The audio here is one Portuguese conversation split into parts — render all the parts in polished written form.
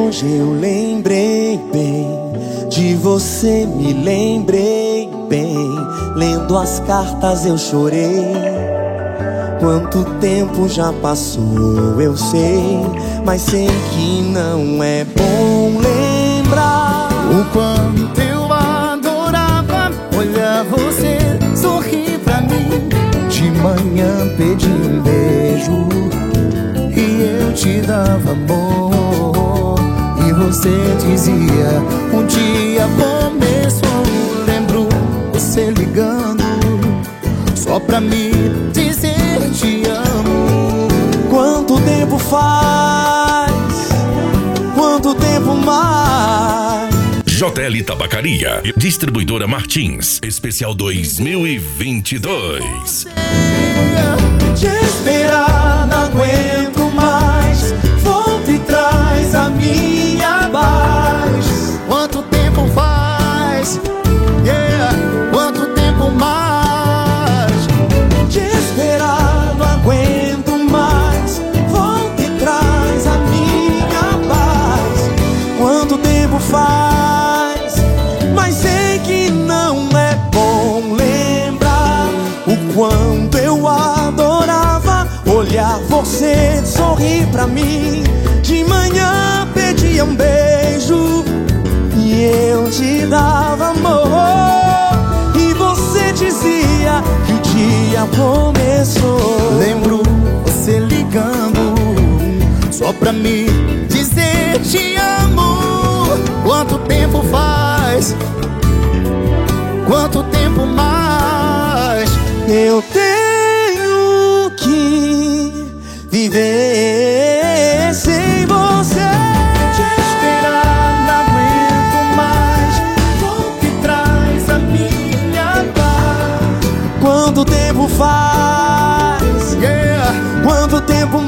Hoje eu lembrei bem de você, me lembrei bem. Lendo as cartas eu chorei. Quanto tempo já passou, eu sei, mas sei que não é bom lembrar o quanto eu adorava olhar você sorrir pra mim. De manhã pedi um beijo e eu te dava amor, e você dizia: um dia começou. Lembro você ligando só pra me dizer te amo. Quanto tempo faz? Quanto tempo mais? JL Tabacaria, distribuidora Martins, especial 2022. Te esperar, não aguento mais. Volta e traz a minha paz. Quanto tempo faz? Yeah. Quanto tempo mais? Te esperar, não aguento mais. Volta e traz a minha paz. Quanto tempo faz? Mas sei que não é bom lembrar o quanto eu adorava olhar você sorrir pra mim. De manhã pedia um beijo e eu te dava amor, e você dizia que o dia começou. Lembro você ligando só pra me dizer te amo. Quanto tempo faz? Quanto tempo mais? Eu tenho que viver sem você. Te esperar, não aguento mais. Volta e traz a minha paz. Quanto tempo faz? Yeah. Quanto tempo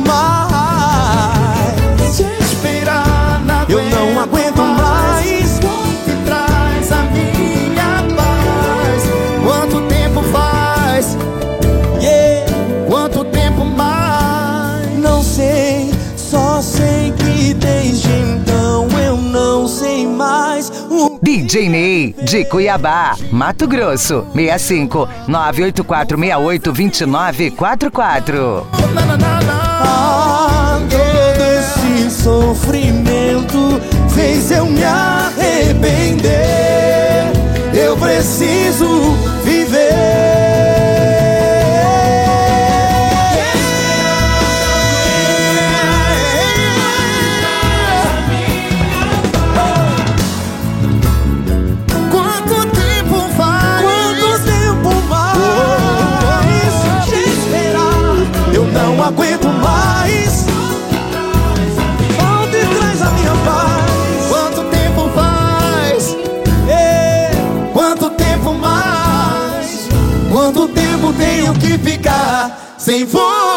mais? Te esperar, eu não aguento mais. Volta e traz a minha paz. Quanto tempo faz? Yeah. Quanto tempo mais? Não sei, só sei que desde então eu não sei mais o DJ Ney, de Cuiabá, Mato Grosso, 65 98468 2944. Todo esse sofrimento fez eu me arrepender. Eu preciso viver. Quanto tempo faz? Quanto tempo mais? Te esperar, eu não aguento mais. Volta e traz a minha paz. Quanto tempo faz? Quanto tempo mais? Quanto tempo tenho que ficar sem você?